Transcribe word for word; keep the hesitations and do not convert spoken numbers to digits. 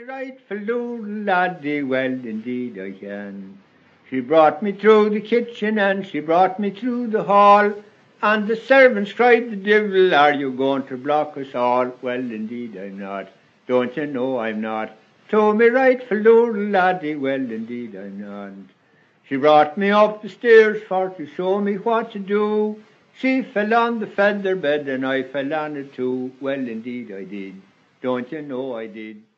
Rightful doodle laddie, well indeed I can. She brought me through the kitchen and she brought me through the hall, and the servants cried the devil, are you going to block us all? Well indeed I'm not, don't you know I'm not. To me rightful doodle laddie, well indeed I'm not. She brought me up the stairs for to show me what to do. She fell on the feather bed and I fell on it too. Well indeed I did, don't you know I did.